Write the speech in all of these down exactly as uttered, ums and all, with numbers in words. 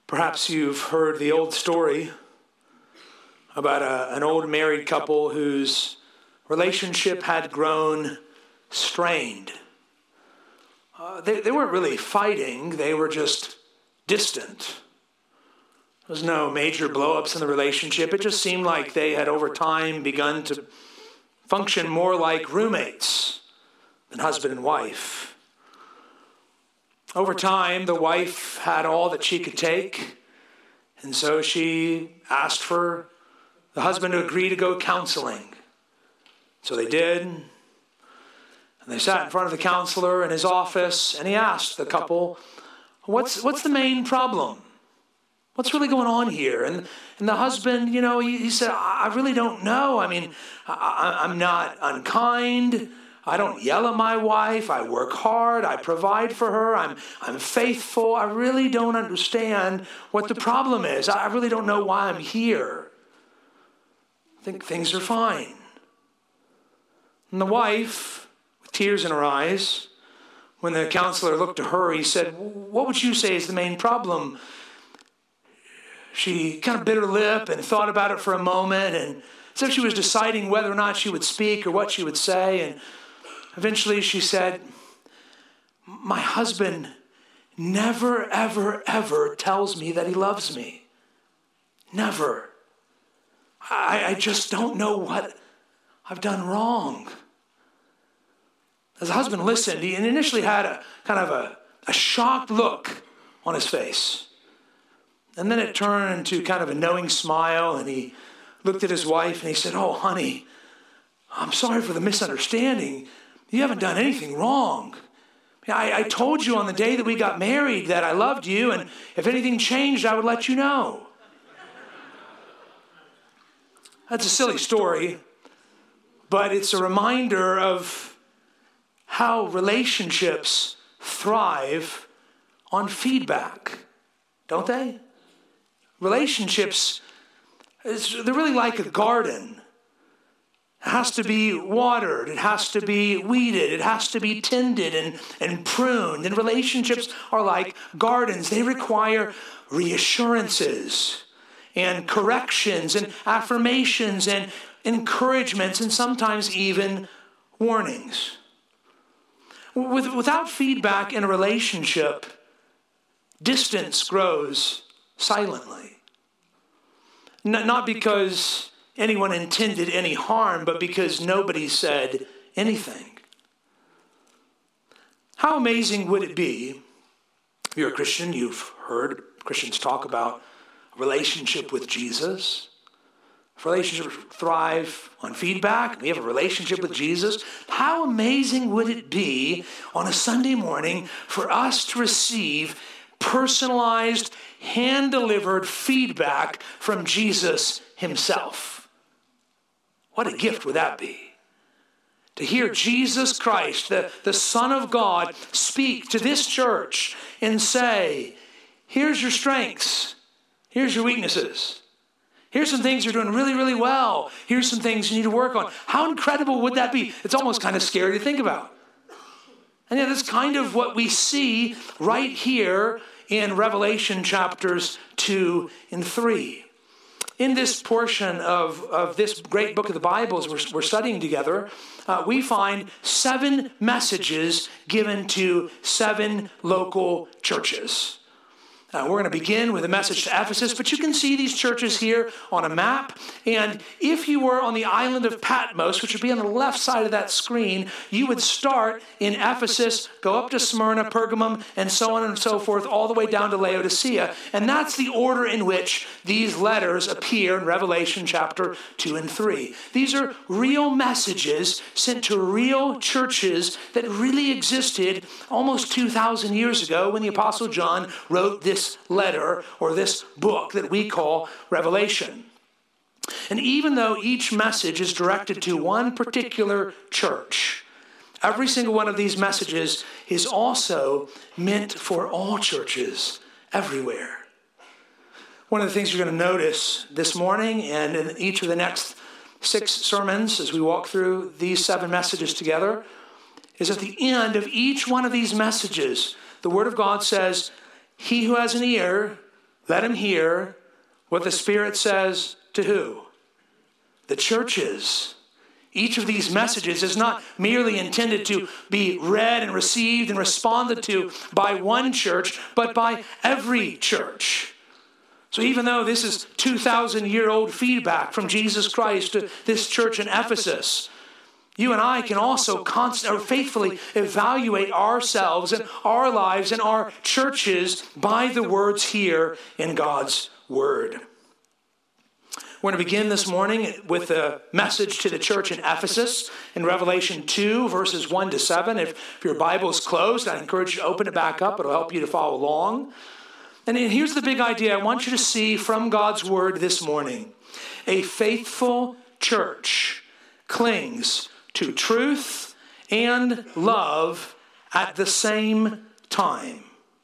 Perhaps you've heard the old story about a, an old married couple whose relationship had grown strained. Uh, they, they weren't really fighting, they were just distant. There was no major blow-ups in the relationship. It just seemed like they had over time begun to function more like roommates than husband and wife. Over time, the wife had all that she could take, and so she asked for the husband to agree to go counseling. So they did, and they sat in front of the counselor in his office, and he asked the couple, what's, what's the main problem? What's really going on here? And, and the husband, you know, he, he said, I really don't know. I mean, I, I'm not unkind. I don't yell at my wife. I work hard. I provide for her. I'm, I'm faithful. I really don't understand what the problem is. I really don't know why I'm here. I think things are fine. And the wife, with tears in her eyes, when the counselor looked to her, he said, what would you say is the main problem? She kind of bit her lip and thought about it for a moment, and as if she was deciding whether or not she would speak or what she would say. And eventually she said, my husband never, ever, ever tells me that he loves me. Never. I, I just don't know what I've done wrong. As the husband listened, he initially had a kind of a, a shocked look on his face. And then it turned into kind of a knowing smile, and he looked at his wife and he said, oh, honey, I'm sorry for the misunderstanding. You haven't done anything wrong. I, I told you on the day that we got married that I loved you, and if anything changed, I would let you know. That's a silly story, but it's a reminder of how relationships thrive on feedback, don't they? Relationships, they're really like a garden. It has to be watered. It has to be weeded. It has to be tended and, and pruned. And relationships are like gardens. They require reassurances and corrections and affirmations and encouragements and sometimes even warnings. With, without feedback in a relationship, distance grows silently. N- not because anyone intended any harm, but because nobody said anything. How amazing would it be, if you're a Christian, you've heard Christians talk about a relationship with Jesus. Relationships thrive on feedback. We have a relationship with Jesus. How amazing would it be on a Sunday morning for us to receive personalized, hand-delivered feedback from Jesus himself? What a gift would that be? To hear Jesus Christ, the, the Son of God, speak to this church and say, here's your strengths. Here's your weaknesses. Here's some things you're doing really, really well. Here's some things you need to work on. How incredible would that be? It's almost kind of scary to think about. And yet that's kind of what we see right here in Revelation chapters two and three. In this portion of, of this great book of the Bible, as we're, we're studying together, uh, we find seven messages given to seven local churches. Uh, we're going to begin with a message to Ephesus, but you can see these churches here on a map. And if you were on the island of Patmos, which would be on the left side of that screen, you would start in Ephesus, go up to Smyrna, Pergamum, and so on and so forth, all the way down to Laodicea. And that's the order in which these letters appear in Revelation chapter two and three. These are real messages sent to real churches that really existed almost two thousand years ago when the Apostle John wrote this letter or this book that we call Revelation. And even though each message is directed to one particular church, every single one of these messages is also meant for all churches everywhere. One of the things you're going to notice this morning and in each of the next six sermons as we walk through these seven messages together is at the end of each one of these messages, the Word of God says, he who has an ear, Let him hear what the Spirit says to who? The churches. Each of these messages is not merely intended to be read and received and responded to by one church, but by every church. So even though this is two thousand year old feedback from Jesus Christ to this church in Ephesus, you and I can also constantly or faithfully evaluate ourselves and our lives and our churches by the words here in God's Word. We're going to begin this morning with a message to the church in Ephesus in Revelation two, verses one to seven. If, if your Bible is closed, I encourage you to open it back up. It'll help you to follow along. And here's the big idea I want you to see from God's Word this morning. A faithful church clings to truth and love at the same time.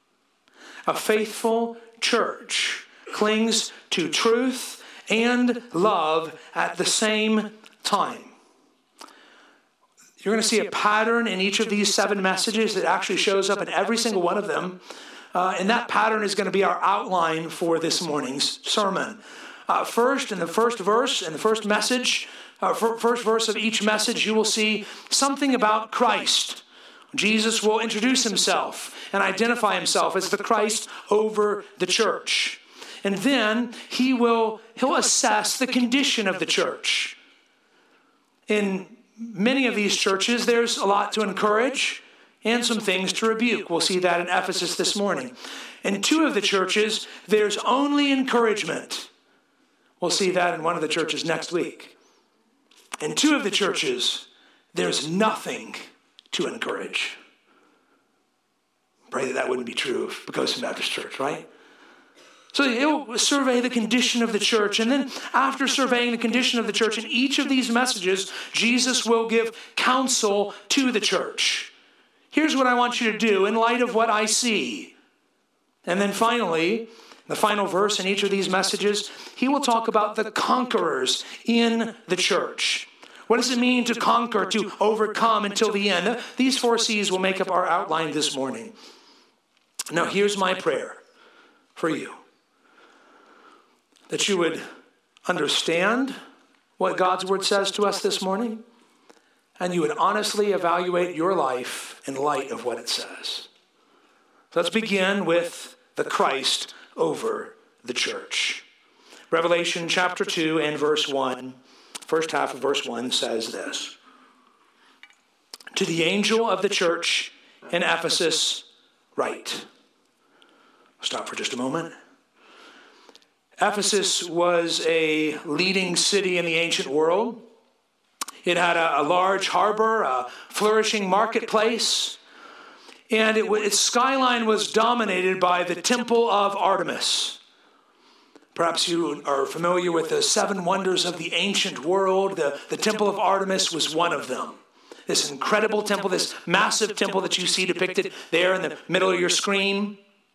A faithful church clings to truth and love at the same time. You're going to see a pattern in each of these seven messages that actually shows up in every single one of them. Uh, and that pattern is going to be our outline for this morning's sermon. Uh, first, in the first verse, in the first message, uh, first verse of each message, you will see something about Christ. Jesus will introduce himself and identify himself as the Christ over the church. And then he will he'll assess the condition of the church. In many of these churches, there's a lot to encourage and some things to rebuke. We'll see that in Ephesus this morning. In two of the churches, there's only encouragement. We'll see that in one of the churches next week. In two of the churches, there's nothing to encourage. Pray that that wouldn't be true of Poquoson Baptist Church, right? So he'll survey the condition of the church. And then after surveying the condition of the church, in each of these messages, Jesus will give counsel to the church. Here's what I want you to do in light of what I see. And then finally, the final verse in each of these messages, he will talk about the conquerors in the church. What does it mean to conquer, to overcome until the end? These four C's will make up our outline this morning. Now, here's my prayer for you. That you would understand what God's Word says to us this morning, and you would honestly evaluate your life in light of what it says. So let's begin with the Christ over the church. Revelation chapter two and verse one, first half of verse one says this. To the angel of the church in Ephesus, write. Stop for just a moment. Ephesus was a leading city in the ancient world. It had a, a large harbor, a flourishing marketplace, and it, its skyline was dominated by the Temple of Artemis. Perhaps you are familiar with the seven wonders of the ancient world. The, the Temple of Artemis was one of them. This incredible temple, this massive temple that you see depicted there in the middle of your screen.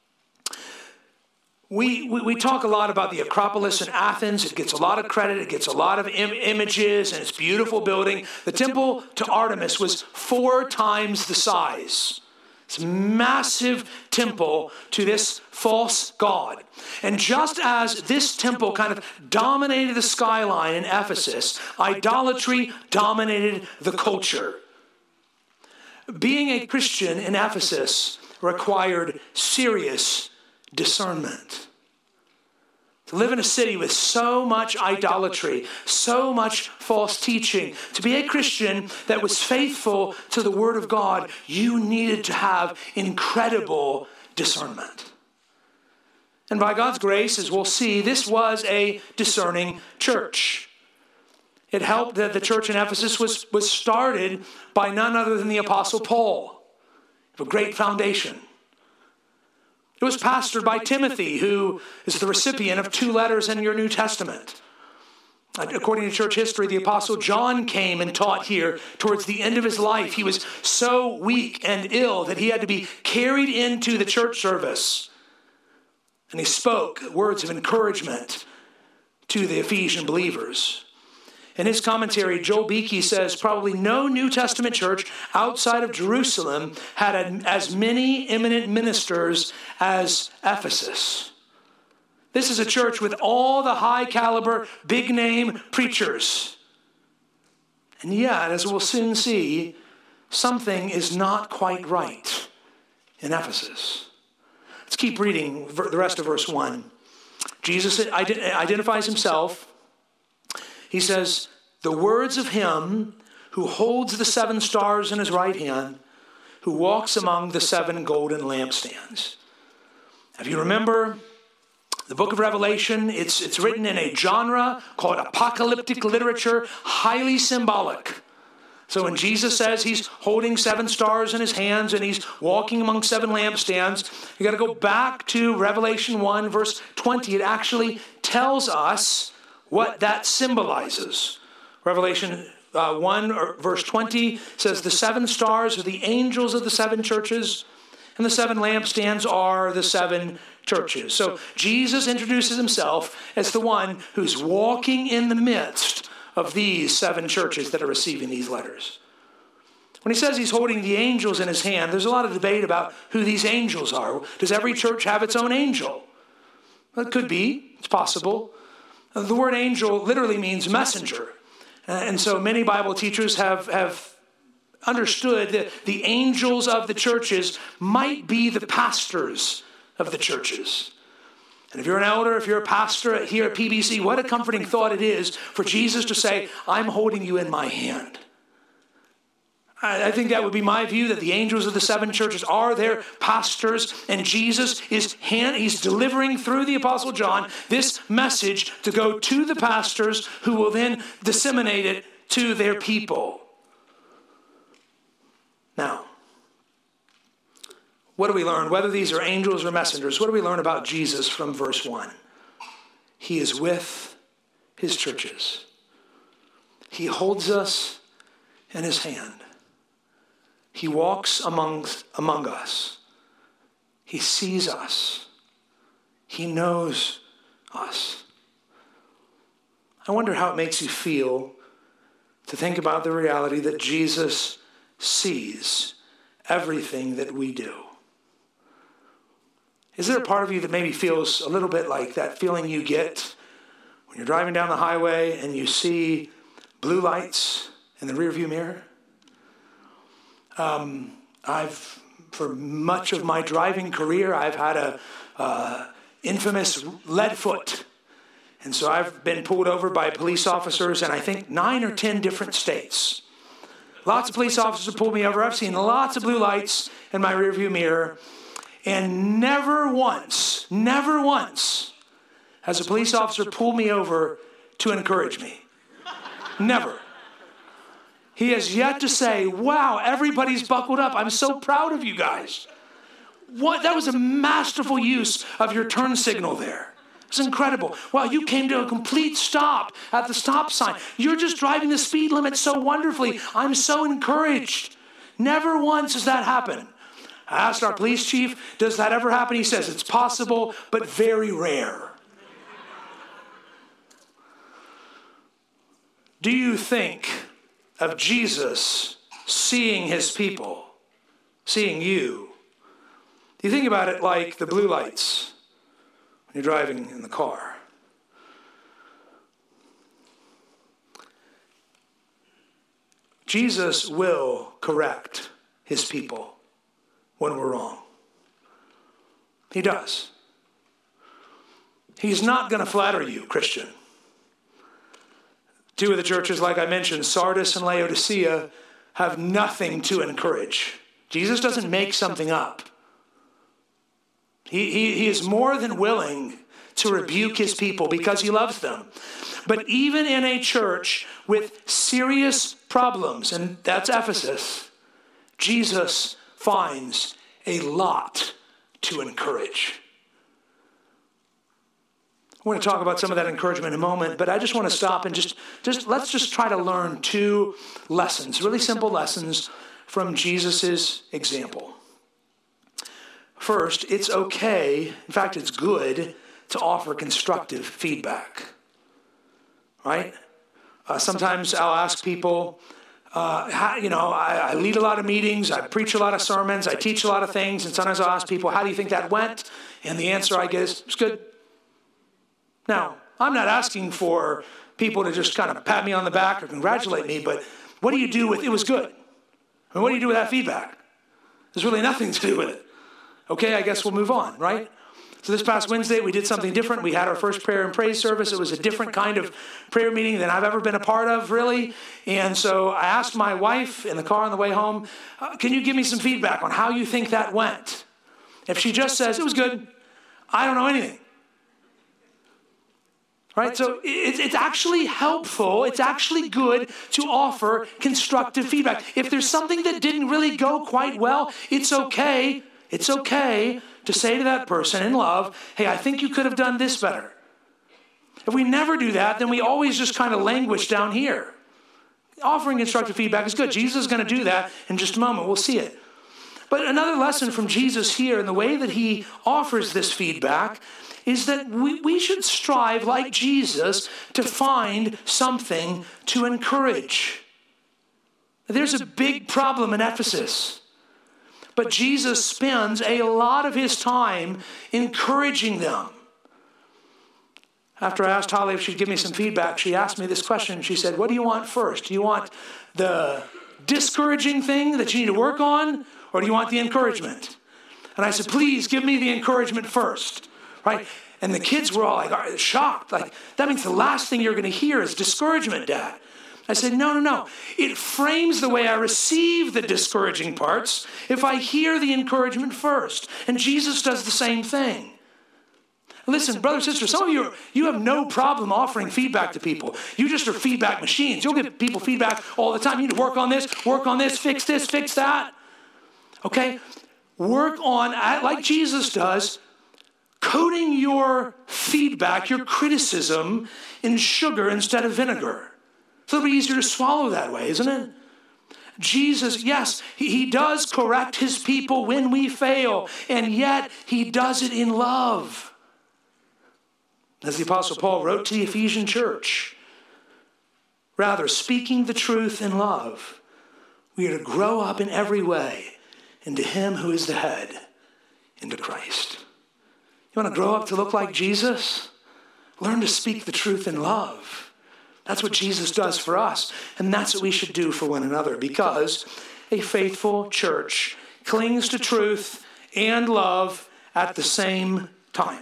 We, we, we talk a lot about the Acropolis in Athens. It gets a lot of credit. It gets a lot of im- images, and it's a beautiful building. The temple to Artemis was four times the size. It's a massive temple to this false god. And just as this temple kind of dominated the skyline in Ephesus, idolatry dominated the culture. Being a Christian in Ephesus required serious discernment. To live in a city with so much idolatry, so much false teaching, to be a Christian that was faithful to the Word of God, you needed to have incredible discernment. And by God's grace, as we'll see, this was a discerning church. It helped that the church in Ephesus was, was started by none other than the Apostle Paul, a great foundation. It was pastored by Timothy, who is the recipient of two letters in your New Testament. According to church history, the Apostle John came and taught here towards the end of his life. He was so weak and ill that he had to be carried into the church service. And he spoke words of encouragement to the Ephesian believers. In his commentary, Joel Beeke says probably no New Testament church outside of Jerusalem had as many eminent ministers as Ephesus. This is a church with all the high caliber, big name preachers. And yet, as we'll soon see, something is not quite right in Ephesus. Let's keep reading the rest of verse one. Jesus identifies himself. He says, the words of him who holds the seven stars in his right hand, who walks among the seven golden lampstands. If you remember, the book of Revelation, it's, it's written in a genre called apocalyptic literature, highly symbolic. So when Jesus says he's holding seven stars in his hands and he's walking among seven lampstands, you got to go back to Revelation one, verse twenty. It actually tells us what that symbolizes. Revelation uh, one, verse twenty says the seven stars are the angels of the seven churches, and the seven lampstands are the seven churches. So Jesus introduces himself as the one who's walking in the midst of these seven churches that are receiving these letters. When he says he's holding the angels in his hand, there's a lot of debate about who these angels are. Does every church have its own angel? Well, it could be. It's possible. The word angel literally means messenger. And so many Bible teachers have, have understood that the angels of the churches might be the pastors of the churches. And if you're an elder, if you're a pastor here at P B C, what a comforting thought it is for Jesus to say, I'm holding you in my hand. I, I think that would be my view, that the angels of the seven churches are their pastors, and Jesus is hand, he's delivering through the Apostle John this message to go to the pastors who will then disseminate it to their people. Now, what do we learn? Whether these are angels or messengers, what do we learn about Jesus from verse one? He is with his churches. He holds us in his hand. He walks among, among us. He sees us. He knows us. I wonder how it makes you feel to think about the reality that Jesus sees everything that we do. Is there a part of you that maybe feels a little bit like that feeling you get when you're driving down the highway and you see blue lights in the rearview mirror? Um, I've, for much of my driving career, I've had a uh, infamous lead foot. And so I've been pulled over by police officers in I think nine or ten different states. Lots of police officers have pulled me over. I've seen lots of blue lights in my rearview mirror. And never once, never once has a police officer pulled me over to encourage me. Never. He has yet to say, wow, everybody's buckled up. I'm so proud of you guys. What? That was a masterful use of your turn signal there. It's incredible. Wow, you came to a complete stop at the stop sign. You're just driving the speed limit so wonderfully. I'm so encouraged. Never once has that happened. I asked our police chief, does that ever happen? He says, it's possible, but very rare. Do you think of Jesus seeing his people, seeing you? Do you think about it like the blue lights when you're driving in the car? Jesus will correct his people when we're wrong. He does. He's not going to flatter you, Christian. Two of the churches, like I mentioned, Sardis and Laodicea, have nothing to encourage. Jesus doesn't make something up. He, he, he is more than willing to rebuke his people because he loves them. But even in a church with serious problems, and that's Ephesus, Jesus finds a lot to encourage. We're going to talk about some of that encouragement in a moment, but I just want to stop and just, just let's just try to learn two lessons, really simple lessons from Jesus' example. First, it's okay, in fact, it's good to offer constructive feedback, right? Uh, sometimes I'll ask people, Uh, how, you know, I, I lead a lot of meetings, I preach a lot of sermons, I teach a lot of things, and sometimes I'll ask people, how do you think that went? And the answer I get is, it's good. Now, I'm not asking for people to just kind of pat me on the back or congratulate me, but what do you do with, it was good? I mean, what do you do with that feedback? There's really nothing to do with it. Okay, I guess we'll move on, right? So this past Wednesday, we did something different. We had our first prayer and praise service. It was a different kind of prayer meeting than I've ever been a part of, really. And so I asked my wife in the car on the way home, uh, can you give me some feedback on how you think that went? If she just says, it was good, I don't know anything. Right? So it's, it's actually helpful. It's actually good to offer constructive feedback. If there's something that didn't really go quite well, it's okay. It's okay to say to that person in love, hey, I think you could have done this better. If we never do that, then we always just kind of languish down here. Offering constructive feedback is good. Jesus is going to do that in just a moment. We'll see it. But another lesson from Jesus here in the way that he offers this feedback is that we, we should strive, like Jesus, to find something to encourage. There's a big problem in Ephesus. But Jesus spends a lot of his time encouraging them. After I asked Holly if she'd give me some feedback, she asked me this question. She said, what do you want first? Do you want the discouraging thing that you need to work on, or do you want the encouragement? And I said, please give me the encouragement first, right? And the kids were all like shocked. Like, that means the last thing you're going to hear is discouragement, Dad. I said, no, no, no. It frames the way I receive the discouraging parts if I hear the encouragement first. And Jesus does the same thing. Listen, brother, sister, some of you, are, you have no problem offering feedback to people. You just are feedback machines. You'll give people feedback all the time. You need to work on this, work on this, fix this, fix that. Okay? Work on, like Jesus does, coating your feedback, your criticism, in sugar instead of vinegar. It's a little bit easier to swallow that way, isn't it? Jesus, yes, he, he does correct his people when we fail, and yet he does it in love. As the Apostle Paul wrote to the Ephesian church, rather, speaking the truth in love, we are to grow up in every way into him who is the head, into Christ. You want to grow up to look like Jesus? Learn to speak the truth in love. That's what Jesus does for us, and that's what we should do for one another, because a faithful church clings to truth and love at the same time.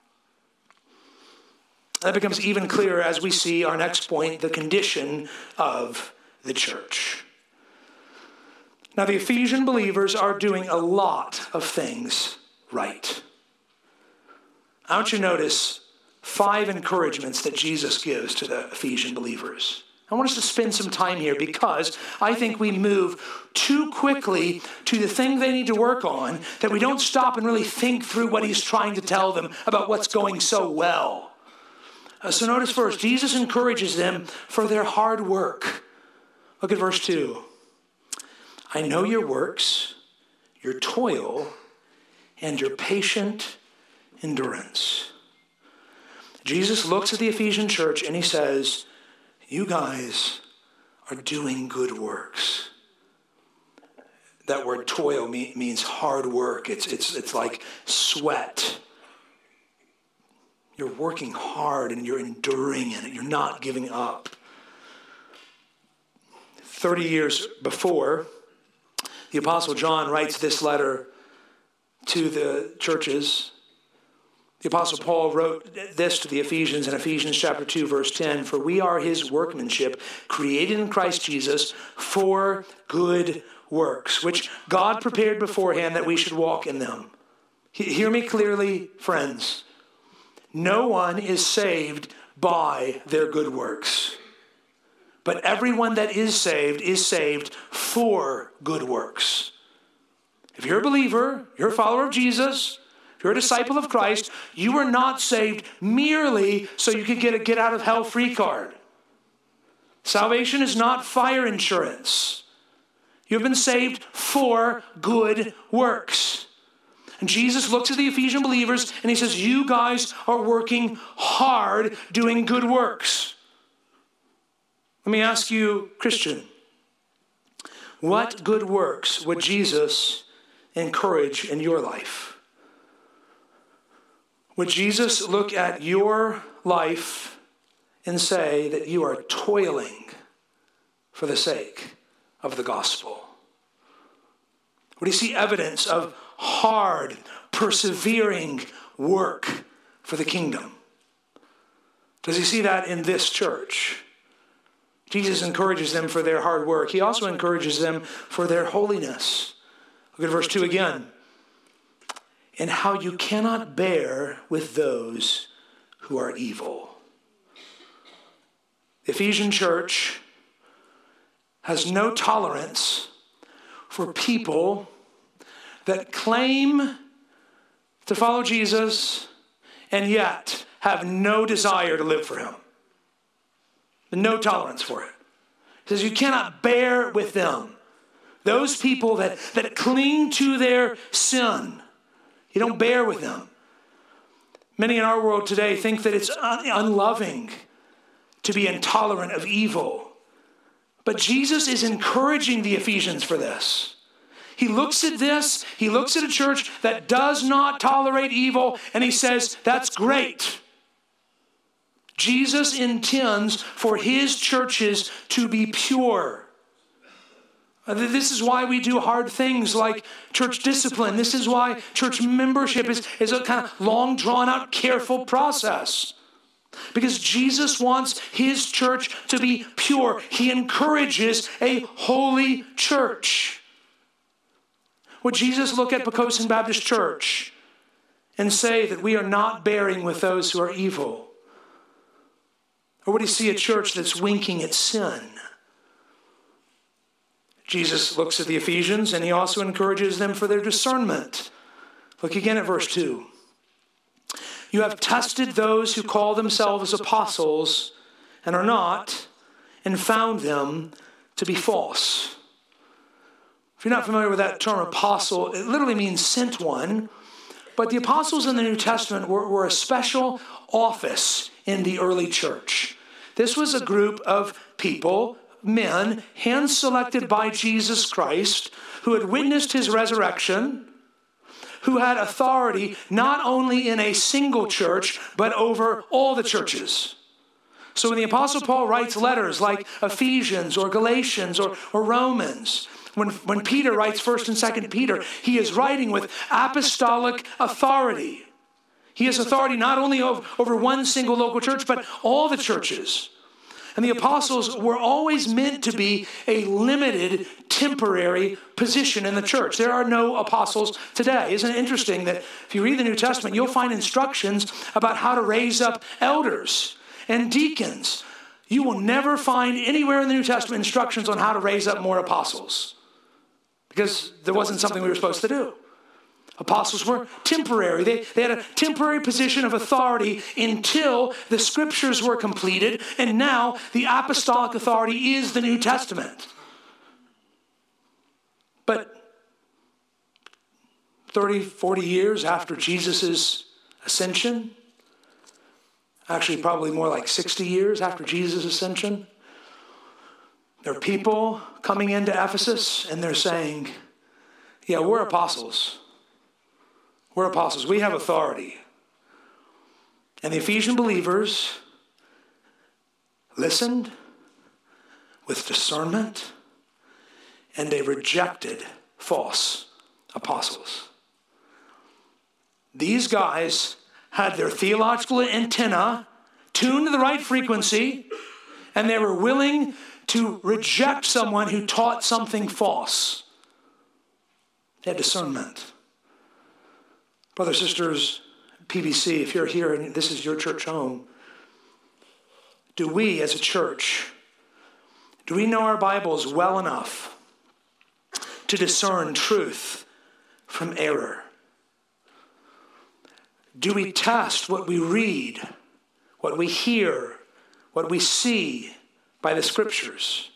That becomes even clearer as we see our next point, the condition of the church. Now, the Ephesian believers are doing a lot of things right. I want you to notice five encouragements that Jesus gives to the Ephesian believers. I want us to spend some time here because I think we move too quickly to the thing they need to work on that we don't stop and really think through what he's trying to tell them about what's going so well. Uh, so notice first, Jesus encourages them for their hard work. Look at verse two. I know your works, your toil, and your patient endurance. Jesus looks at the Ephesian church and he says, you guys are doing good works. That word toil means hard work. It's, it's, it's like sweat. You're working hard and you're enduring in it. You're not giving up. Thirty years before, the Apostle John writes this letter to the churches. The Apostle Paul wrote this to the Ephesians in Ephesians chapter two, verse ten, for we are his workmanship, created in Christ Jesus for good works, which God prepared beforehand that we should walk in them. Hear me clearly, friends. No one is saved by their good works. But everyone that is saved is saved for good works. If you're a believer, you're a follower of Jesus, if you're a disciple of Christ, you are not saved merely so you can get a get out of hell free card. Salvation is not fire insurance. You've been saved for good works. And Jesus looks at the Ephesian believers and he says, you guys are working hard doing good works. Let me ask you, Christian, what good works would Jesus encourage in your life? Would Jesus look at your life and say that you are toiling for the sake of the gospel? Would he see evidence of hard, persevering work for the kingdom? Does he see that in this church? Jesus encourages them for their hard work. He also encourages them for their holiness. Look at verse two again. And how you cannot bear with those who are evil. The Ephesian church has no tolerance for people that claim to follow Jesus and yet have no desire to live for him. No tolerance for it. He says you cannot bear with them. Those people that, that cling to their sin. You don't bear with them. Many in our world today think that it's un- unloving to be intolerant of evil. But Jesus is encouraging the Ephesians for this. He looks at this, he looks at a church that does not tolerate evil, and he says, that's great. Jesus intends for his churches to be pure. This is why we do hard things like church discipline. This is why church membership is, is a kind of long, drawn-out, careful process. Because Jesus wants his church to be pure. He encourages a holy church. Would Jesus look at Poquoson Baptist Church and say that we are not bearing with those who are evil? Or would he see a church that's winking at sin? Jesus looks at the Ephesians and he also encourages them for their discernment. Look again at verse two. You have tested those who call themselves apostles and are not, and found them to be false. If you're not familiar with that term apostle, it literally means sent one. But the apostles in the New Testament were, were a special office in the early church. This was a group of people, men, hand-selected by Jesus Christ, who had witnessed his resurrection, who had authority not only in a single church, but over all the churches. So when the Apostle Paul writes letters like Ephesians or Galatians or, or Romans, when, when Peter writes First and Second Peter, he is writing with apostolic authority. He has authority not only over, over one single local church, but all the churches. And the apostles were always meant to be a limited, temporary position in the church. There are no apostles today. Isn't it interesting that if you read the New Testament, you'll find instructions about how to raise up elders and deacons. You will never find anywhere in the New Testament instructions on how to raise up more apostles, because there wasn't something we were supposed to do. Apostles were temporary. They, they had a temporary position of authority until the scriptures were completed, and now the apostolic authority is the New Testament. But thirty, forty years after Jesus' ascension, actually probably more like sixty years after Jesus' ascension, there are people coming into Ephesus and they're saying, yeah, we're apostles. We're apostles. We have authority. And the Ephesian believers listened with discernment, and they rejected false apostles. These guys had their theological antenna tuned to the right frequency, and they were willing to reject someone who taught something false. They had discernment. Brothers, sisters, P B C, if you're here and this is your church home, do we as a church, do we know our Bibles well enough to discern truth from error? Do we test what we read, what we hear, what we see by the scriptures?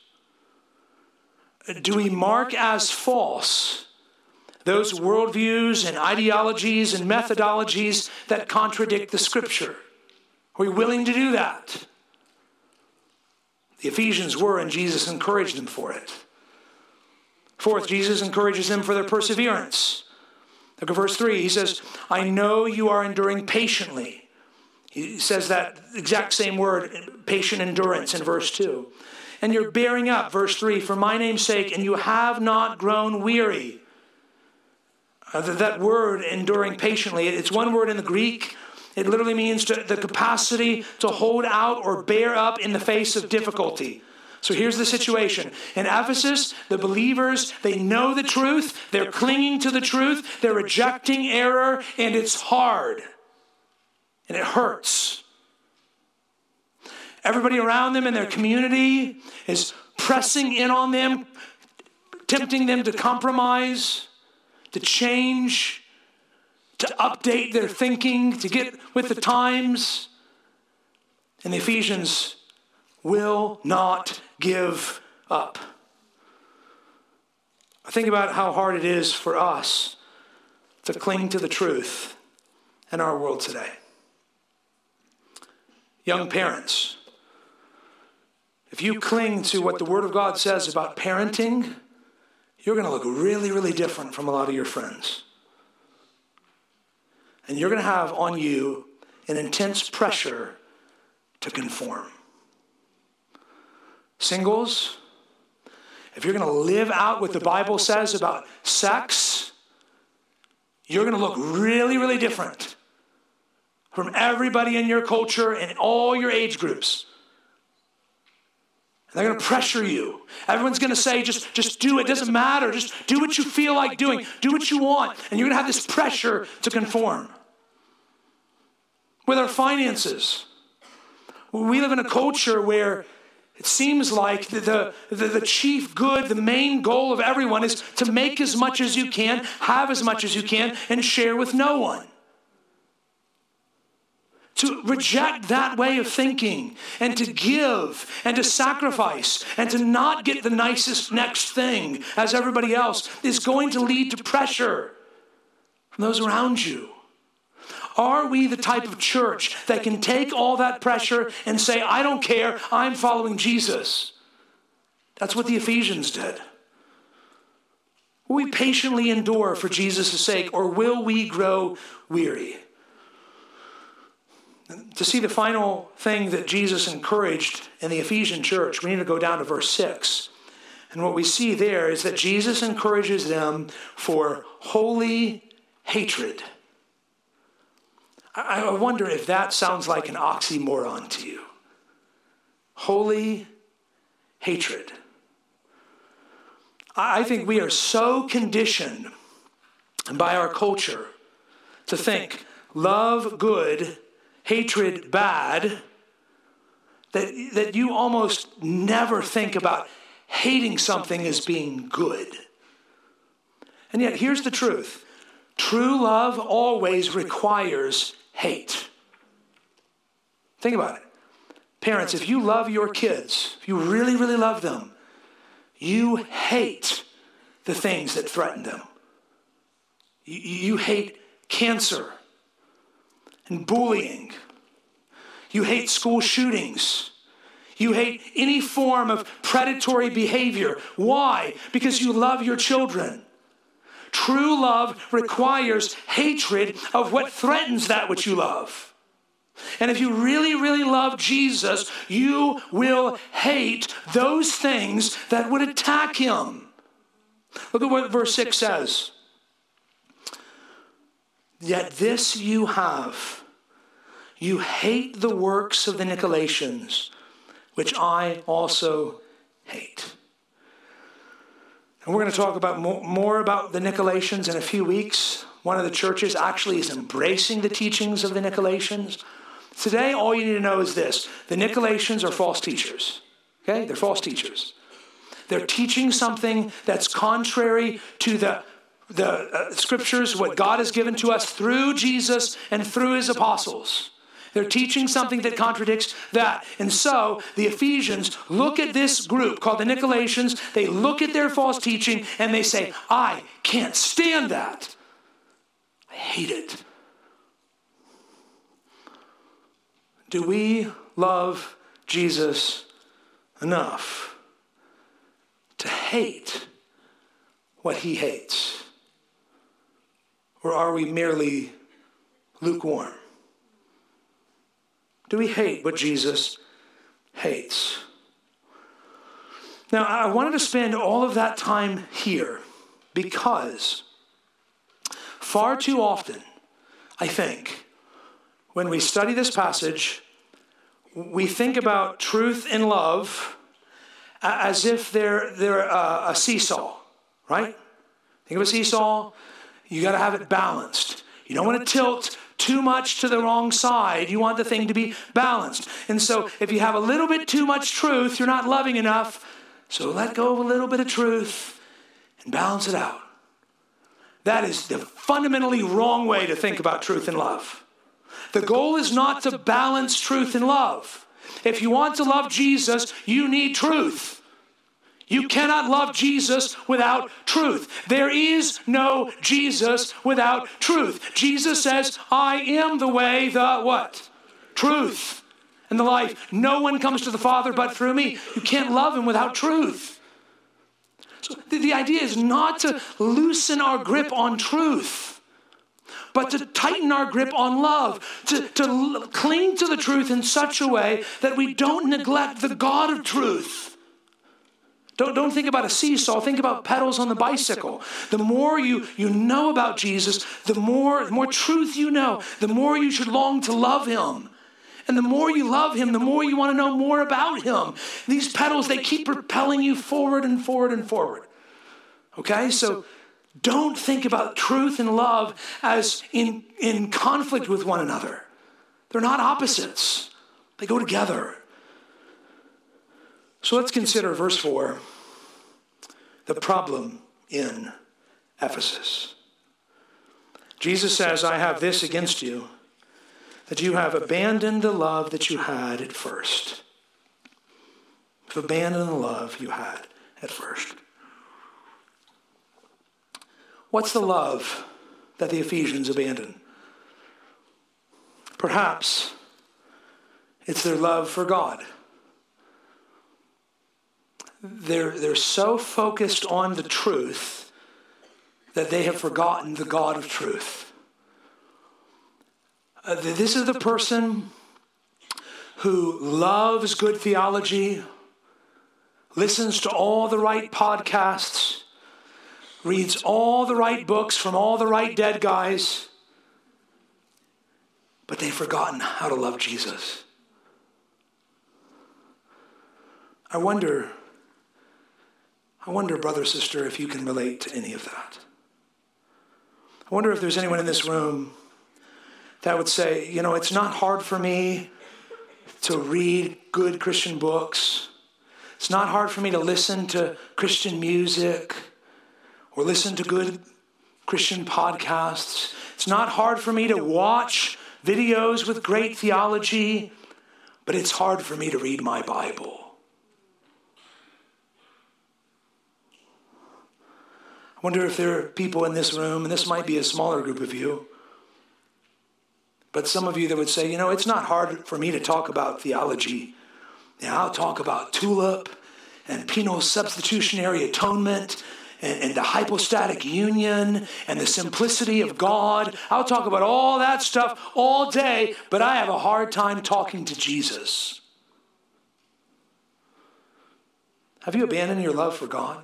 Do we mark as false those worldviews and ideologies and methodologies that contradict the scripture? Are we willing to do that? The Ephesians were, and Jesus encouraged them for it. Fourth, Jesus encourages them for their perseverance. Look at verse three. He says, I know you are enduring patiently. He says that exact same word, patient endurance, in verse two. And you're bearing up, verse three, for my name's sake, and you have not grown weary. Uh, that, that word, enduring patiently, it's one word in the Greek. It literally means to, the capacity to hold out or bear up in the face of difficulty. So here's the situation. In Ephesus, the believers, they know the truth. They're clinging to the truth. They're rejecting error, and it's hard. And it hurts. Everybody around them in their community is pressing in on them, tempting them to compromise, to change, to update their thinking, to get with the times. And the Ephesians will not give up. I think about how hard it is for us to cling to the truth in our world today. Young parents, if you cling to what the Word of God says about parenting, you're going to look really, really different from a lot of your friends. And you're going to have on you an intense pressure to conform. Singles, if you're going to live out what the Bible says about sex, you're going to look really, really different from everybody in your culture and all your age groups. And they're going to pressure you. Everyone's going to say, just, just do it. It doesn't matter. Just do what you feel like doing. Do what you want. And you're going to have this pressure to conform. With our finances, we live in a culture where it seems like the, the, the chief good, the main goal of everyone is to make as much as you can, have as much as you can, and share with no one. To reject that way of thinking and to give and to sacrifice and to not get the nicest next thing as everybody else is going to lead to pressure from those around you. Are we the type of church that can take all that pressure and say, I don't care, I'm following Jesus? That's what the Ephesians did. Will we patiently endure for Jesus' sake, or will we grow weary? To see the final thing that Jesus encouraged in the Ephesian church, we need to go down to verse six. And what we see there is that Jesus encourages them for holy hatred. I wonder if that sounds like an oxymoron to you. Holy hatred. I think we are so conditioned by our culture to think love good, hatred bad, that, that you almost never think about hating something as being good. And yet, here's the truth. True love always requires hate. Think about it. Parents, if you love your kids, if you really, really love them, you hate the things that threaten them. You, you hate cancer and bullying. You hate school shootings. You hate any form of predatory behavior. Why? Because you love your children. True love requires hatred of what threatens that which you love. And if you really, really love Jesus, you will hate those things that would attack him. Look at what verse six says. Yet this you have. You hate the works of the Nicolaitans, which I also hate. And we're going to talk about more, more about the Nicolaitans in a few weeks. One of the churches actually is embracing the teachings of the Nicolaitans. Today, all you need to know is this. The Nicolaitans are false teachers. Okay? They're false teachers. They're teaching something that's contrary to the, the uh, scriptures, what God has given to us through Jesus and through his apostles. They're teaching something that contradicts that. And so the Ephesians look at this group called the Nicolaitans. They look at their false teaching and they say, I can't stand that. I hate it. Do we love Jesus enough to hate what he hates? Or are we merely lukewarm? Do we hate what Jesus hates? Now, I wanted to spend all of that time here because far too often, I think, when we study this passage, we think about truth and love as if they're, they're a, a seesaw, right? Think of a seesaw. You got to have it balanced. You don't want to tilt too much to the wrong side. You want the thing to be balanced. And so if you have a little bit too much truth, you're not loving enough. So let go of a little bit of truth and balance it out. That is the fundamentally wrong way to think about truth and love. The goal is not to balance truth and love. If you want to love Jesus, you need truth. You cannot love Jesus without truth. There is no Jesus without truth. Jesus says, I am the way, the what? Truth and the life. No one comes to the Father but through me. You can't love him without truth. So the, the idea is not to loosen our grip on truth, but to tighten our grip on love, to, to l- cling to the truth in such a way that we don't neglect the God of truth. Don't, don't think about a seesaw. Think about pedals on the bicycle. The more you, you know about Jesus, the more, the more truth you know, the more you should long to love him. And the more you love him, the more you want to know more about him. These pedals, they keep propelling you forward and forward and forward. Okay? So don't think about truth and love as in, in conflict with one another. They're not opposites. They go together. So let's consider verse four, the problem in Ephesus. Jesus says, I have this against you, that you have abandoned the love that you had at first. You've abandoned the love you had at first. What's the love that the Ephesians abandoned? Perhaps it's their love for God. They're, they're so focused on the truth that they have forgotten the God of truth. Uh, this is the person who loves good theology, listens to all the right podcasts, reads all the right books from all the right dead guys, but they've forgotten how to love Jesus. I wonder... I wonder, brother, sister, if you can relate to any of that. I wonder if there's anyone in this room that would say, you know, it's not hard for me to read good Christian books. It's not hard for me to listen to Christian music or listen to good Christian podcasts. It's not hard for me to watch videos with great theology, but it's hard for me to read my Bible. I wonder if there are people in this room, and this might be a smaller group of you, but some of you that would say, you know, it's not hard for me to talk about theology. Yeah, I'll talk about tulip and penal substitutionary atonement and, and the hypostatic union and the simplicity of God. I'll talk about all that stuff all day, but I have a hard time talking to Jesus. Have you abandoned your love for God?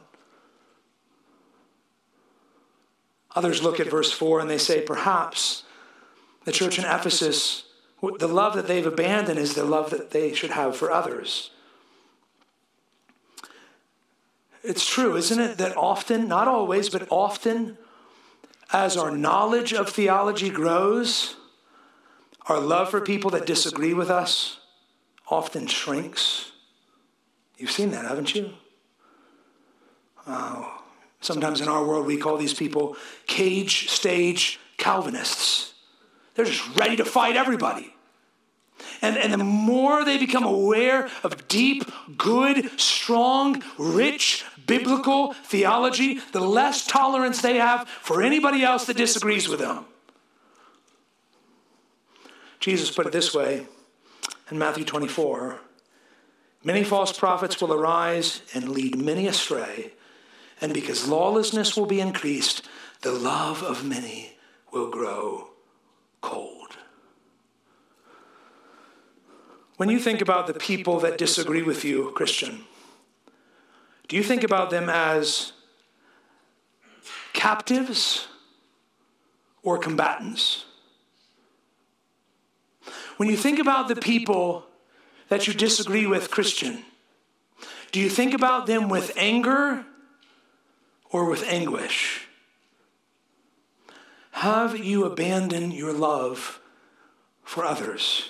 Others look at verse four and they say, perhaps the church in Ephesus, the love that they've abandoned is the love that they should have for others. It's true, isn't it, that often, not always, but often, as our knowledge of theology grows, our love for people that disagree with us often shrinks. You've seen that, haven't you? Oh. Sometimes in our world, we call these people cage stage Calvinists. They're just ready to fight everybody. And, and the more they become aware of deep, good, strong, rich, biblical theology, the less tolerance they have for anybody else that disagrees with them. Jesus put it this way in Matthew twenty-four. Many false prophets will arise and lead many astray. And because lawlessness will be increased, the love of many will grow cold. When you think about the people that disagree with you, Christian, do you think about them as captives or combatants? When you think about the people that you disagree with, Christian, do you think about them with anger or with anguish? Have you abandoned your love for others?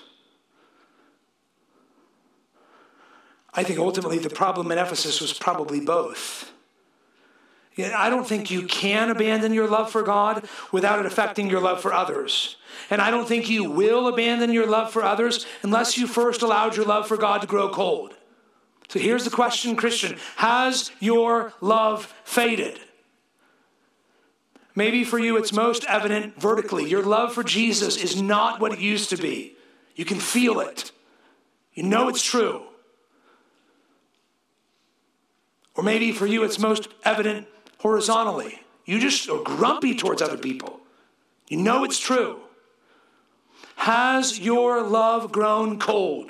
I think ultimately the problem in Ephesus was probably both. I don't think you can abandon your love for God without it affecting your love for others. And I don't think you will abandon your love for others unless you first allowed your love for God to grow cold. So here's the question, Christian. Has your love faded? Maybe for you it's most evident vertically. Your love for Jesus is not what it used to be. You can feel it. You know it's true. Or maybe for you it's most evident horizontally. You just are grumpy towards other people. You know it's true. Has your love grown cold?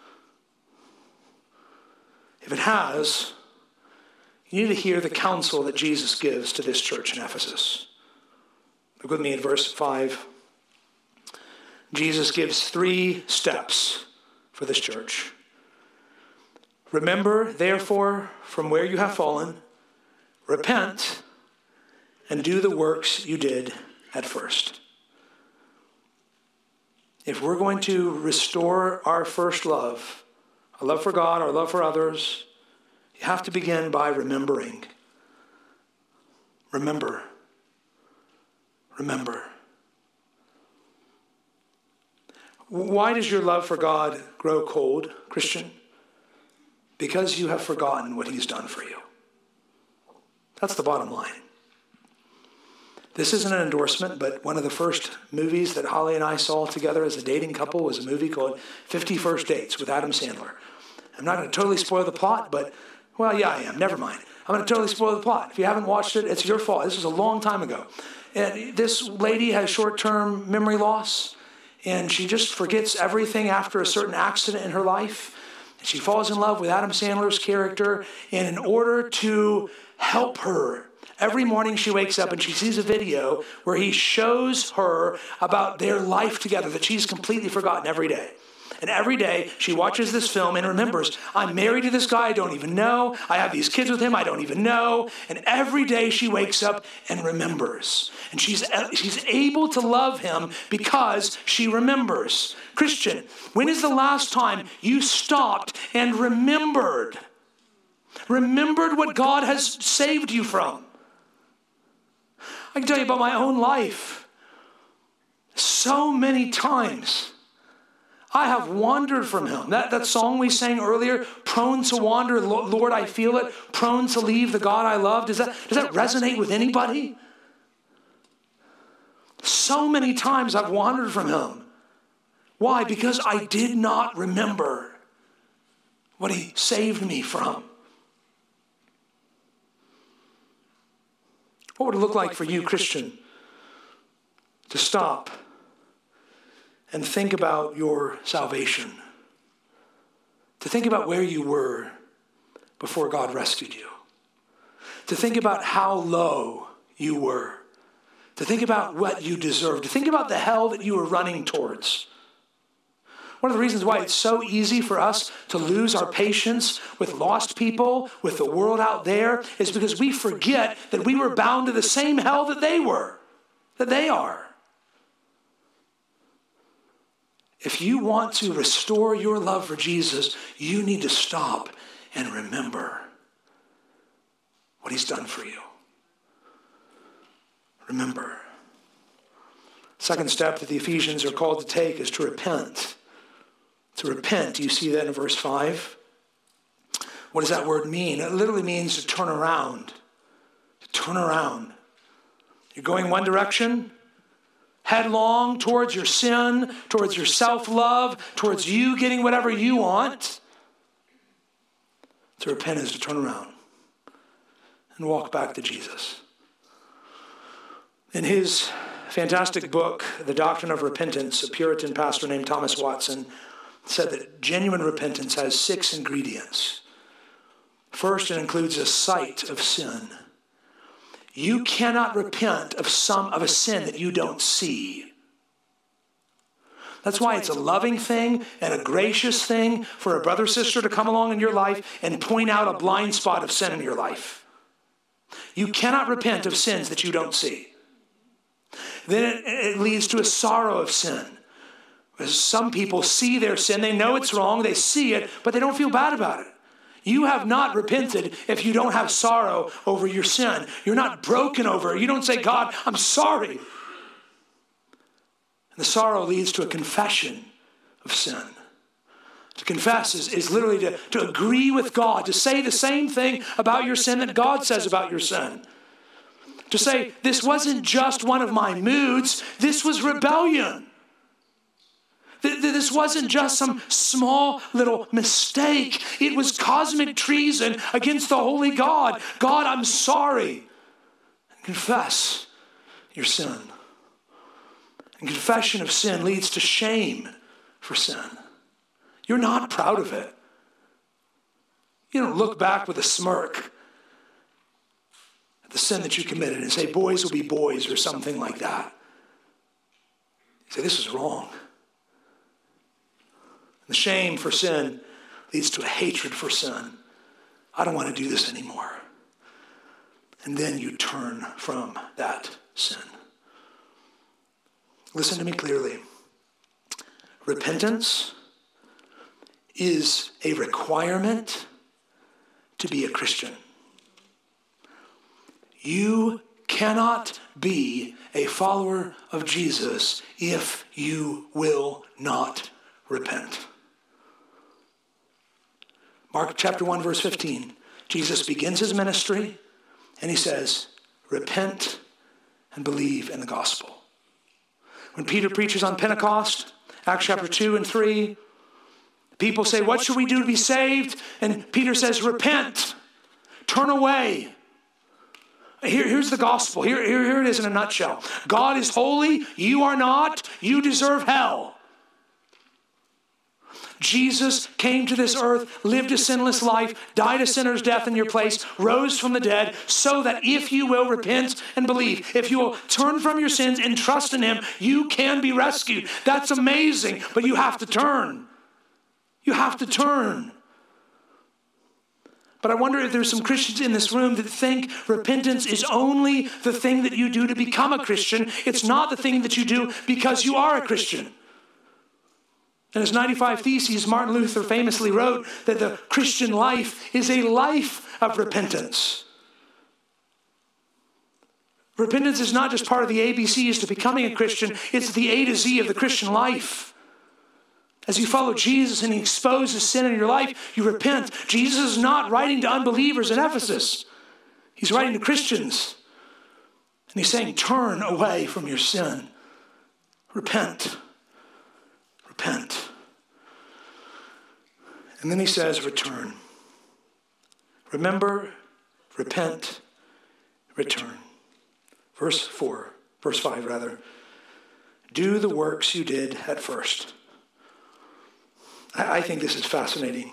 If it has, you need to hear the counsel that Jesus gives to this church in Ephesus. Look with me in verse five. Jesus gives three steps for this church. Remember, therefore, from where you have fallen, repent, and do the works you did at first. If we're going to restore our first love, our love for God, our love for others, you have to begin by remembering. Remember. Remember. Why does your love for God grow cold, Christian? Because you have forgotten what he's done for you. That's the bottom line. This isn't an endorsement, but one of the first movies that Holly and I saw together as a dating couple was a movie called fifty First Dates with Adam Sandler. I'm not going to totally spoil the plot, but, well, yeah, I am. Never mind. I'm going to totally spoil the plot. If you haven't watched it, it's your fault. This was a long time ago. And this lady has short-term memory loss, and she just forgets everything after a certain accident in her life. She falls in love with Adam Sandler's character, and in order to help her, every morning she wakes up and she sees a video where he shows her about their life together that she's completely forgotten every day. And every day she watches this film and remembers, I'm married to this guy I don't even know. I have these kids with him I don't even know. And every day she wakes up and remembers. And she's, she's able to love him because she remembers. Christian, when is the last time you stopped and remembered? Remembered what God has saved you from? I can tell you about my own life. So many times I have wandered from him. That, that song we sang earlier, prone to wander, Lord, I feel it, prone to leave the God I love. Does that, does that resonate with anybody? So many times I've wandered from him. Why? Because I did not remember what he saved me from. What would it look like for you, Christian, to stop and think about your salvation? To think about where you were before God rescued you. To think about how low you were. To think about what you deserved. To think about the hell that you were running towards. One of the reasons why it's so easy for us to lose our patience with lost people, with the world out there, is because we forget that we were bound to the same hell that they were, that they are. If you want to restore your love for Jesus, you need to stop and remember what he's done for you. Remember. Second step that the Ephesians are called to take is to repent. To repent. You see that in verse five? What does that word mean? It literally means to turn around. To turn around. You're going one direction, headlong towards your sin, towards your self-love, towards you getting whatever you want. To repent is to turn around and walk back to Jesus. In his fantastic book, The Doctrine of Repentance, a Puritan pastor named Thomas Watson said that genuine repentance has six ingredients. First, it includes a sight of sin. You cannot repent of some of a sin that you don't see. That's why it's a loving thing and a gracious thing for a brother or sister to come along in your life and point out a blind spot of sin in your life. You cannot repent of sins that you don't see. Then it, it leads to a sorrow of sin. Some people see their sin, they know it's wrong, they see it, but they don't feel bad about it. You have not repented if you don't have sorrow over your sin. You're not broken over it. You don't say, God, I'm sorry. And the sorrow leads to a confession of sin. To confess is, is literally to, to agree with God, to say the same thing about your sin that God says about your sin. To say, this wasn't just one of my moods, this was rebellion. This wasn't just some small little mistake. It was cosmic treason against the holy God. God, I'm sorry. Confess your sin. And confession of sin leads to shame for sin. You're not proud of it. You don't look back with a smirk at the sin that you committed and say, boys will be boys or something like that. You say, this is wrong. The shame for sin leads to a hatred for sin. I don't want to do this anymore. And then you turn from that sin. Listen to me clearly. Repentance is a requirement to be a Christian. You cannot be a follower of Jesus if you will not repent. Mark chapter one, verse fifteen. Jesus begins his ministry and he says, repent and believe in the gospel. When Peter preaches on Pentecost, Acts chapter two and three, people say, what should we do to be saved? And Peter says, repent, turn away. Here, here's the gospel. Here, here, here it is in a nutshell. God is holy. You are not. You deserve hell. Jesus came to this earth, lived a sinless life, died a sinner's death in your place, rose from the dead, so that if you will repent and believe, if you will turn from your sins and trust in him, you can be rescued. That's amazing, but you have to turn. You have to turn. But I wonder if there's some Christians in this room that think repentance is only the thing that you do to become a Christian. It's not the thing that you do because you are a Christian. In his ninety-five Theses, Martin Luther famously wrote that the Christian life is a life of repentance. Repentance is not just part of the A B Cs to becoming a Christian, it's the A to Z of the Christian life. As you follow Jesus and he exposes sin in your life, you repent. Jesus is not writing to unbelievers in Ephesus. He's writing to Christians. And he's saying, turn away from your sin. Repent. Repent. And then he says, return. Remember, repent, return. Verse four, verse five rather. Do the works you did at first. I, I think this is fascinating.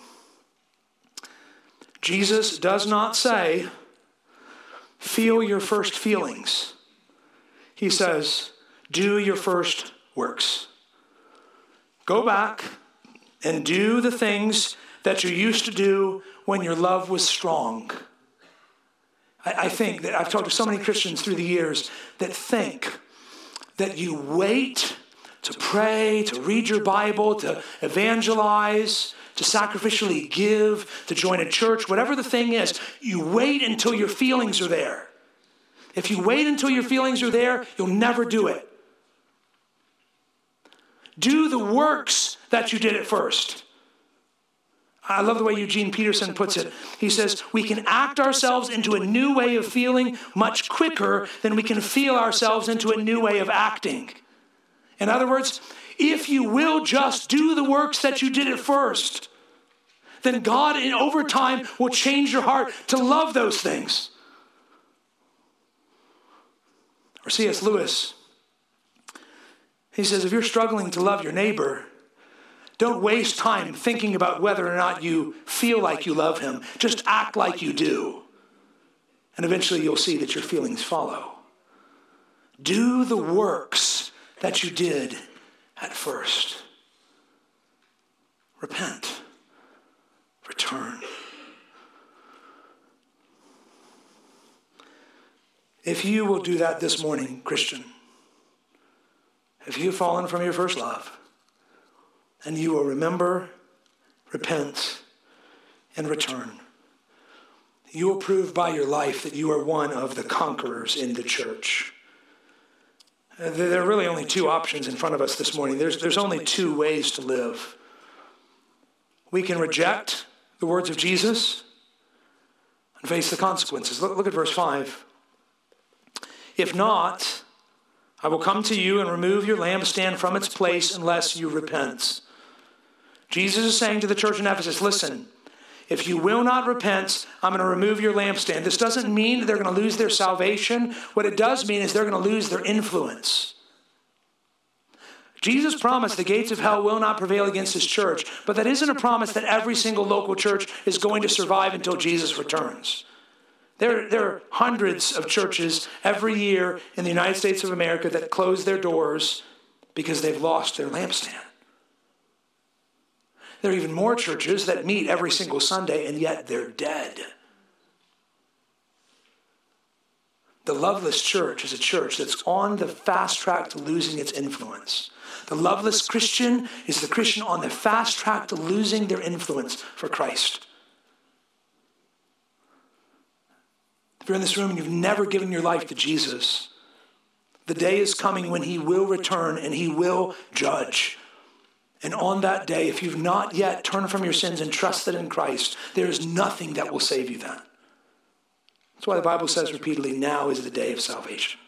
Jesus does not say, feel your first feelings. He says, do your first works. Go back and do the things that you used to do when your love was strong. I, I think that I've talked to so many Christians through the years that think that you wait to pray, to read your Bible, to evangelize, to sacrificially give, to join a church, whatever the thing is, you wait until your feelings are there. If you wait until your feelings are there, you'll never do it. Do the works that you did at first. I love the way Eugene Peterson puts it. He says, we can act ourselves into a new way of feeling much quicker than we can feel ourselves into a new way of acting. In other words, if you will just do the works that you did at first, then God in over time will change your heart to love those things. Or C S Lewis He says, if you're struggling to love your neighbor, don't waste time thinking about whether or not you feel like you love him. Just act like you do. And eventually you'll see that your feelings follow. Do the works that you did at first. Repent. Return. If you will do that this morning, Christian, if you've fallen from your first love, and you will remember, repent, and return, you will prove by your life that you are one of the conquerors in the church. There are really only two options in front of us this morning. There's, there's only two ways to live. We can reject the words of Jesus and face the consequences. Look, look at verse five. If not, I will come to you and remove your lampstand from its place unless you repent. Jesus is saying to the church in Ephesus, listen, if you will not repent, I'm going to remove your lampstand. This doesn't mean that they're going to lose their salvation. What it does mean is they're going to lose their influence. Jesus promised the gates of hell will not prevail against his church, but that isn't a promise that every single local church is going to survive until Jesus returns. There, there are hundreds of churches every year in the United States of America that close their doors because they've lost their lampstand. There are even more churches that meet every single Sunday, and yet they're dead. The loveless church is a church that's on the fast track to losing its influence. The loveless Christian is the Christian on the fast track to losing their influence for Christ. If you're in this room and you've never given your life to Jesus, the day is coming when he will return and he will judge. And on that day, if you've not yet turned from your sins and trusted in Christ, there is nothing that will save you then. That's why the Bible says repeatedly, now is the day of salvation.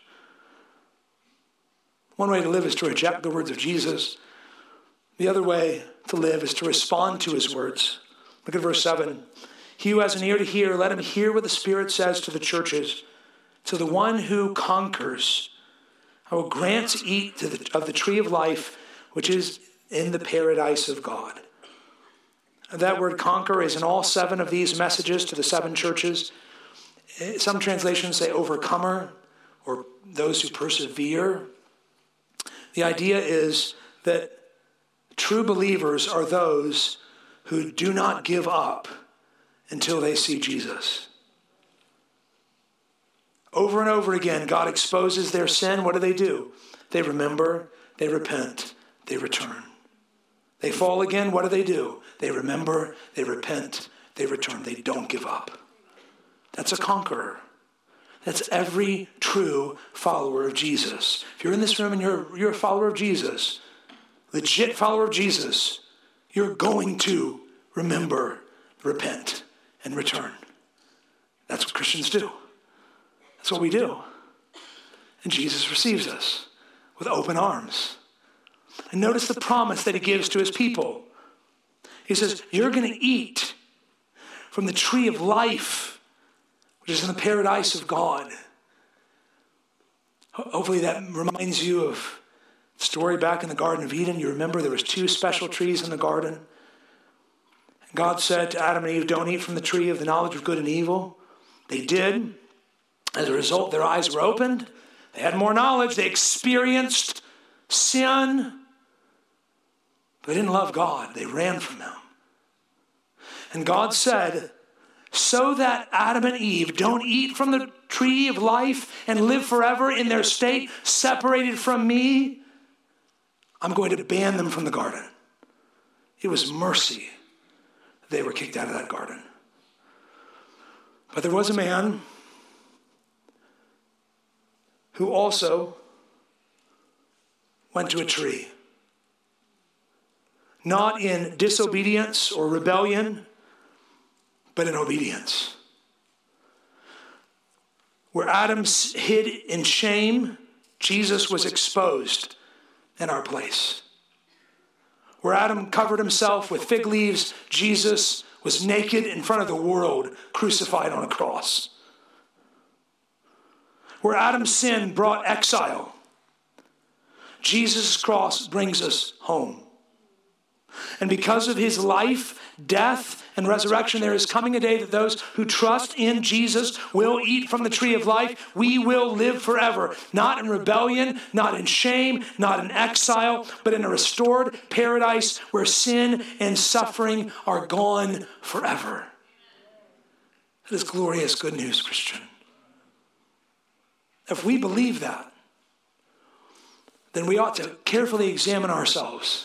One way to live is to reject the words of Jesus. The other way to live is to respond to his words. Look at verse seven. He who has an ear to hear, let him hear what the Spirit says to the churches. To the one who conquers, I will grant to eat to the, of the tree of life, which is in the paradise of God. That word conquer is in all seven of these messages to the seven churches. Some translations say overcomer or those who persevere. The idea is that true believers are those who do not give up until they see Jesus. Over and over again, God exposes their sin. What do they do? They remember, they repent, they return. They fall again. What do they do? They remember, they repent, they return. They don't give up. That's a conqueror. That's every true follower of Jesus. If you're in this room and you're, you're a follower of Jesus, legit follower of Jesus, you're going to remember, repent, and return. That's what Christians do. That's what we do. And Jesus receives us with open arms. And notice the promise that he gives to his people. He says, you're going to eat from the tree of life, which is in the paradise of God. Hopefully that reminds you of the story back in the Garden of Eden. You remember there was two special trees in the garden. God said to Adam and Eve, don't eat from the tree of the knowledge of good and evil. They did. As a result, their eyes were opened. They had more knowledge. They experienced sin. They didn't love God. They ran from him. And God said, so that Adam and Eve don't eat from the tree of life and live forever in their state separated from me, I'm going to ban them from the garden. It was mercy that they were kicked out of that garden. But there was a man who also went to a tree. Not in disobedience or rebellion, but in obedience. Where Adam hid in shame, Jesus was exposed in our place. Where Adam covered himself with fig leaves, Jesus was naked in front of the world, crucified on a cross. Where Adam's sin brought exile, Jesus' cross brings us home. And because of his life, death, and resurrection, there is coming a day that those who trust in Jesus will eat from the tree of life. We will live forever, not in rebellion, not in shame, not in exile, but in a restored paradise where sin and suffering are gone forever. That is glorious good news, Christian. If we believe that, then we ought to carefully examine ourselves.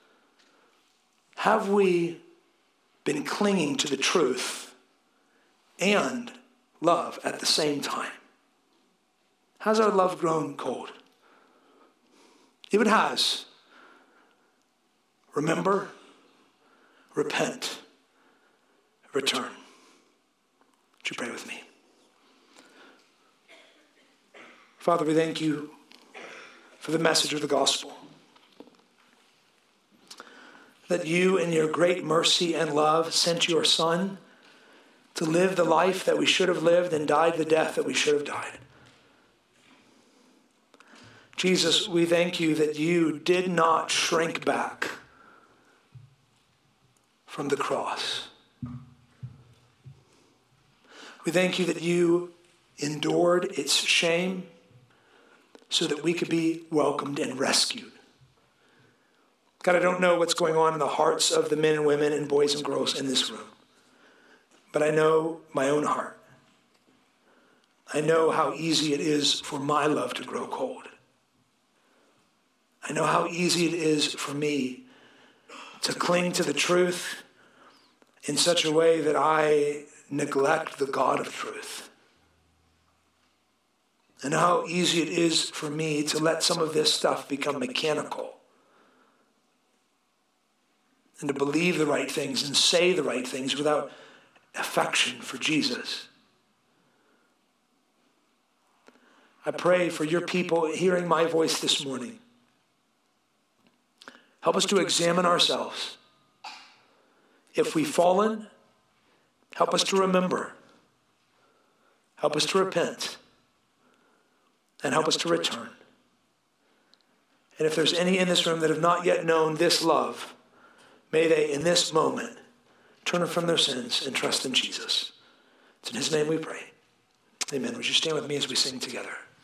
Have we been clinging to the truth and love at the same time? Has our love grown cold? If it has, remember, repent, return. Would you pray with me? Father, we thank you for the message of the gospel. That you in your great mercy and love sent your Son to live the life that we should have lived and died the death that we should have died. Jesus, we thank you that you did not shrink back from the cross. We thank you that you endured its shame so that we could be welcomed and rescued. God, I don't know what's going on in the hearts of the men and women and boys and girls in this room, but I know my own heart. I know how easy it is for my love to grow cold. I know how easy it is for me to cling to the truth in such a way that I neglect the God of truth. And how easy it is for me to let some of this stuff become mechanical and to believe the right things and say the right things without affection for Jesus. I pray for your people hearing my voice this morning. Help us to examine ourselves. If we've fallen, help us to remember. Help us to repent. And help us to return. And if there's any in this room that have not yet known this love, may they, in this moment, turn from their sins and trust in Jesus. It's in his name we pray. Amen. Would you stand with me as we sing together?